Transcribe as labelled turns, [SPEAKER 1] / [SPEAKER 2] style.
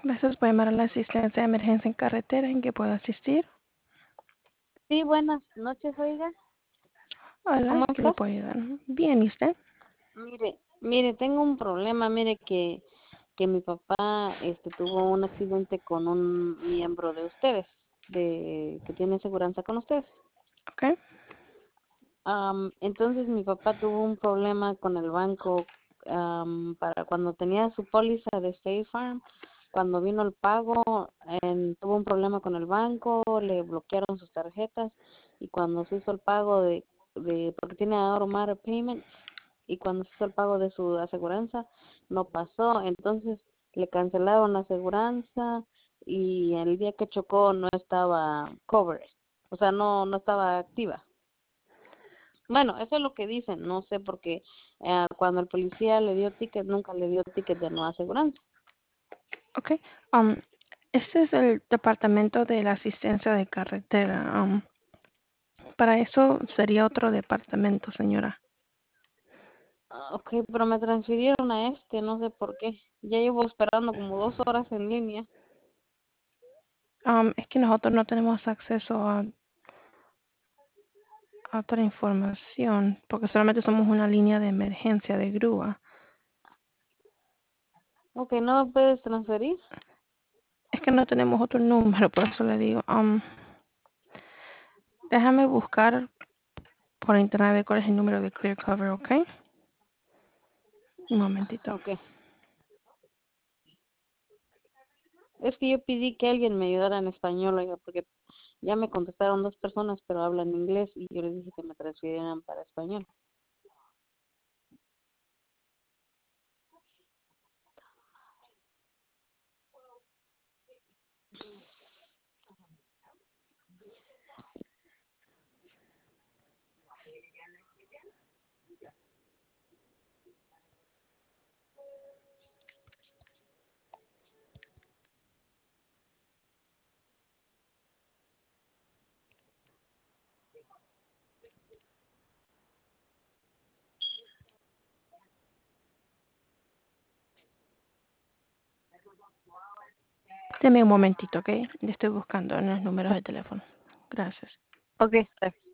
[SPEAKER 1] Gracias por llamar a la asistencia de emergencia en carretera. ¿En qué puedo asistir?
[SPEAKER 2] Sí, buenas noches, oiga.
[SPEAKER 1] Hola,
[SPEAKER 2] ¿Cómo
[SPEAKER 1] ¿qué le
[SPEAKER 2] estás?
[SPEAKER 1] puedo ayudar? Bien, ¿y usted?
[SPEAKER 2] Mire, tengo un problema, mire que mi papá tuvo un accidente con un miembro de ustedes, que tiene seguranza con ustedes.
[SPEAKER 1] Ok,
[SPEAKER 2] Entonces mi papá tuvo un problema con el banco para cuando tenía su póliza de State Farm. Cuando vino el pago, tuvo un problema con el banco, le bloquearon sus tarjetas y cuando se hizo el pago porque tiene automatic payments, y cuando se hizo el pago de su aseguranza no pasó, entonces le cancelaron la aseguranza y el día que chocó no estaba covered, o sea, no estaba activa. Bueno, eso es lo que dicen, no sé, porque cuando el policía le dio ticket, nunca le dio ticket de no aseguranza.
[SPEAKER 1] ok. Um, este es el departamento de la asistencia de carretera. Para eso sería otro departamento, señora.
[SPEAKER 2] Ok, pero me transfirieron a no sé por qué. Ya llevo esperando como 2 horas en línea.
[SPEAKER 1] Es que nosotros no tenemos acceso a otra información porque solamente somos una línea de emergencia de grúa.
[SPEAKER 2] Ok, ¿no me puedes transferir?
[SPEAKER 1] Es que no tenemos otro número, por eso le digo. Déjame buscar por internet a ver cuál es el número de Clear Cover, ¿ok? Un momentito.
[SPEAKER 2] Ok. Es que yo pedí que alguien me ayudara en español, oiga, porque ya me contestaron 2 personas, pero hablan inglés y yo les dije que me transfirieran para español.
[SPEAKER 1] Deme un momentito, ¿ok? Le estoy buscando en los números de teléfono. Gracias.
[SPEAKER 2] Ok, está bien.